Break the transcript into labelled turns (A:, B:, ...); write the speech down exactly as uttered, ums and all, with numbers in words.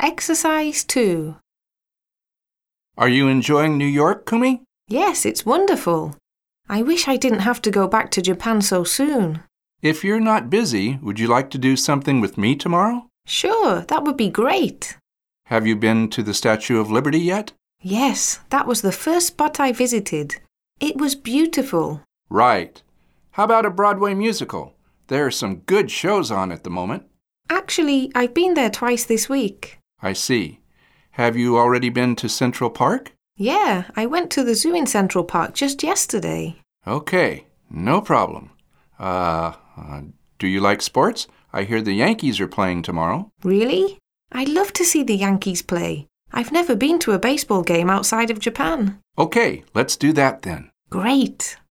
A: Exercise two.
B: Are you enjoying New York, Kumi?
A: Yes, it's wonderful. I wish I didn't have to go back to Japan so soon.
B: If you're not busy, would you like to do something with me tomorrow?
A: Sure, that would be great.
B: Have you been to the Statue of Liberty yet?
A: Yes, that was the first spot I visited. It was beautiful.
B: Right. How about a Broadway musical? There are some good shows on at the moment.
A: Actually, I've been there twice this week.
B: I see. Have you already been to Central Park?
A: Yeah, I went to the zoo in Central Park just yesterday.
B: Okay, no problem. Uh, uh, do you like sports? I hear the Yankees are playing tomorrow.
A: Really? I'd love to see the Yankees play. I've never been to a baseball game outside of Japan.
B: Okay, let's do that then.
A: Great.